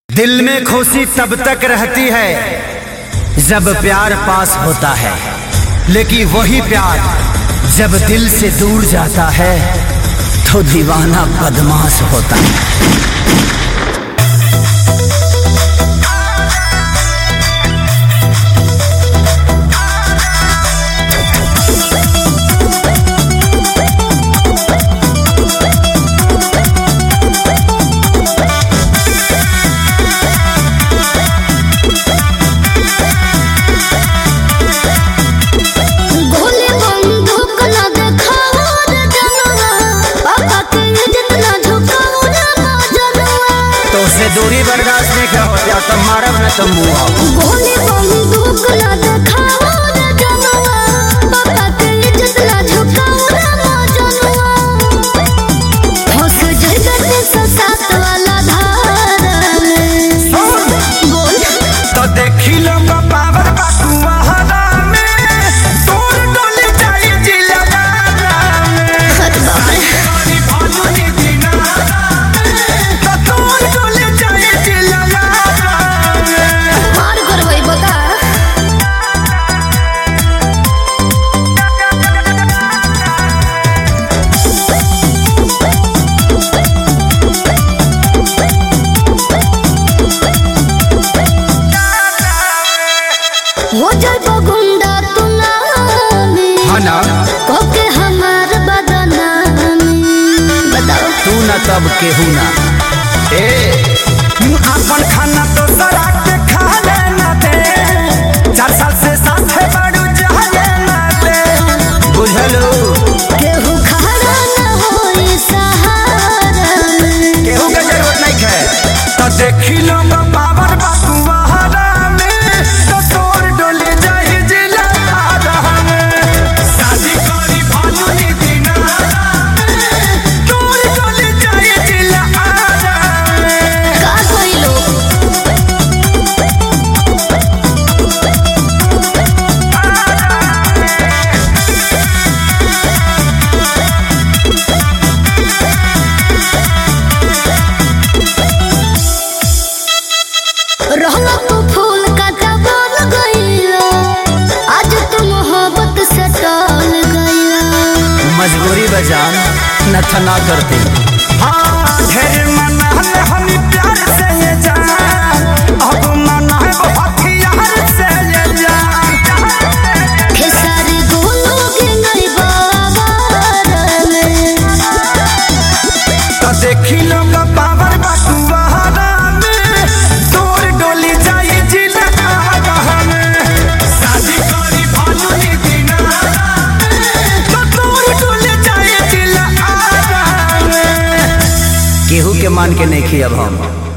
दिल में खुशी तब तक रहती है जब प्यार पास होता है, लेकिन वही प्यार जब दिल से दूर जाता है तो दीवाना बदमाश होता है। दूरी बर्दाश्त नहीं कर होता तो मारब न तुम मुआ गोली बंदूक ना दिखाओ रे जनवा बाबा के इज्जत ना झुकाओ रे मजनुआ फंस जाएगा ते साथ वाला धार में बोल तो देखी लो पावर बाकुआ हरा में तोर डोले जाई जिला में खत बाबा भानु नी दीना तो तोर डोले हो जाए गुंडा तू ना कोके हमार बदनामी बताओ तू ना तब केहू ना अपन खाना तो सरा के खा लेना दे 4 साल से साथ है बड़ू जाने ना दे बुझलो केहू खड़ा ना होई सहारा केहू के जरूरत नहीं है तो देखी लो पावर बाकुआ तो फूल का टबल गईला आज तुम मोहब्बत से टल गईला मजबूरी बजान न थना करती हाँ ढेर मना है हम प्यार से ये जान अब मना है बहुत यार से ये जान खेसारी गोलोगे नहीं बाबा में तो देखी लो पावर बाकुआ केहू के मान के नहीं खी अब हम।